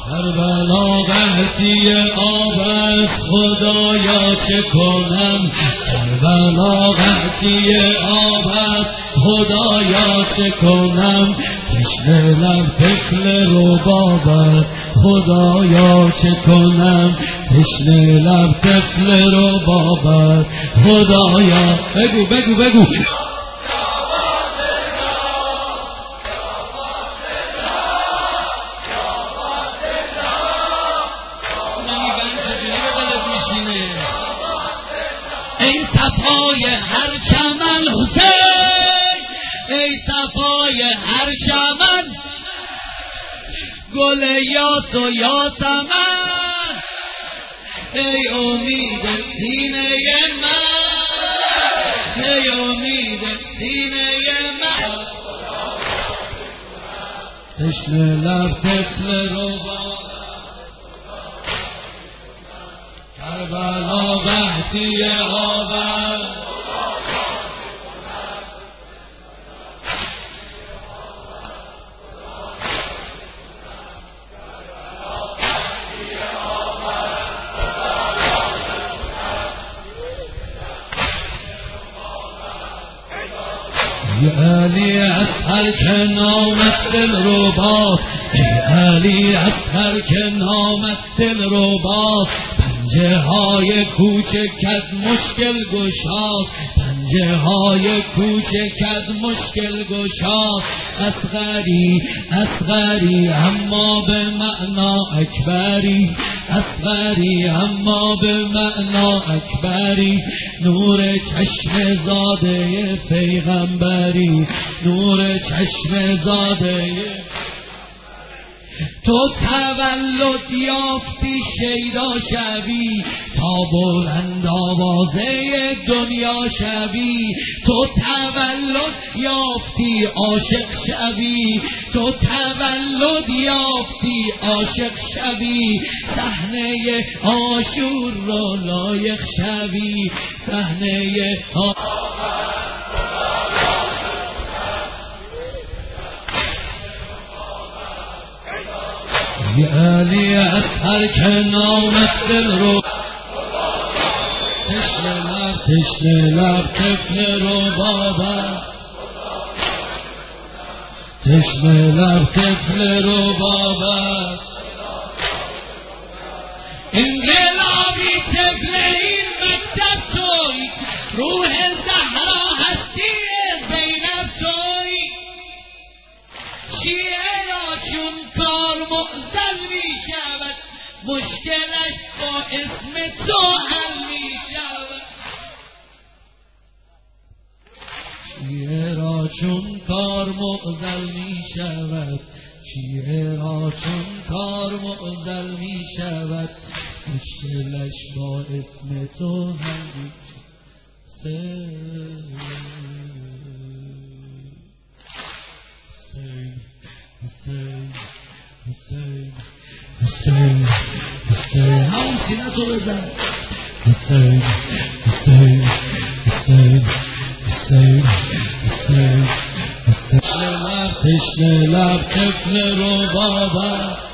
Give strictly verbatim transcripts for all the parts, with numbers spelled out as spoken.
کربلا قحطی آب است خدایا چه کنم، کربلا قحطی آب است خدایا چه کنم، تشنه لب طفل رباب است خدایا چه کنم، تشنه لب طفل رباب است خدایا. بگو بگو بگو ای صفای هر چمن حسین، ای صفای هر چمن، گل یاس و یاسمن، ای امید سینه من، ای امید سینه من، تشنه لب طفل رباب کربلا قحطی آب است. ای علی اصغر که نامت دلرباست، ای علی اصغر که نامت دلرباست، پنجه های کوچکت مشکل گشاست، پنجه های کوچکت مشکل گشاست، اصغری اصغری اما به معنا اکبری، اصغری اما به معنا اکبری، نور چشم زاده پیغمبری، نور چشم زاده. تو تولد یافتی شیدا شوی، تا بلند آوازه دنیا شوی، تو تولد یافتی عاشق شوی، تو تولد یافتی عاشق شوی، صحنه عاشور را لایق شوی، صحنه ای علی اصغر که نامت دلرباست، تشنه لب تشنه لب طفل رباب است، تشنه لب طفل رباب است، انقلابی طفل این مکتب توی، روح زهرا هستی زینب توی، شیعه را چون کار معضل می شود، مشکلش با اسم تو حل می شود، شیعه را چون کار معضل می شود، شیعه را چون کار معضل می شود، مشکلش با اسم تو حل می شود. حسین حسین حسین حسین همون سینه تو بزن، حسین حسین حسین حسین حسین تشنه لب تشنه لب طفل رباب است،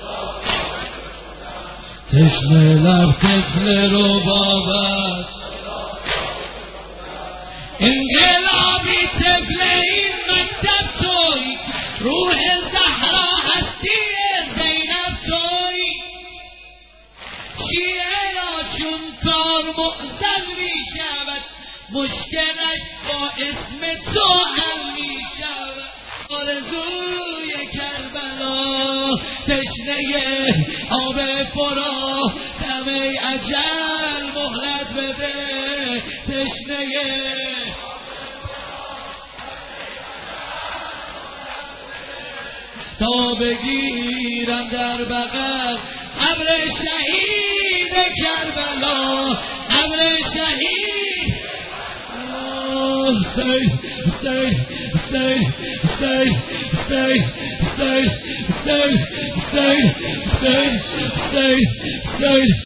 تشنه لب طفل رباب است، انقلابی طفل این مکتب توی، روح زهرا هستی زینب توی، شیعه را چون کار معضل می شود، مشکلش با اسم تو حل می شود، آرزوی کربلا تشنه آب فرا، دم اجل مهلت بده، تشنه تا بگیرم در بغل قبر شهید کربلا، قبر شهید حسین حسین حسین حسین حسین حسین حسین حسین حسین حسین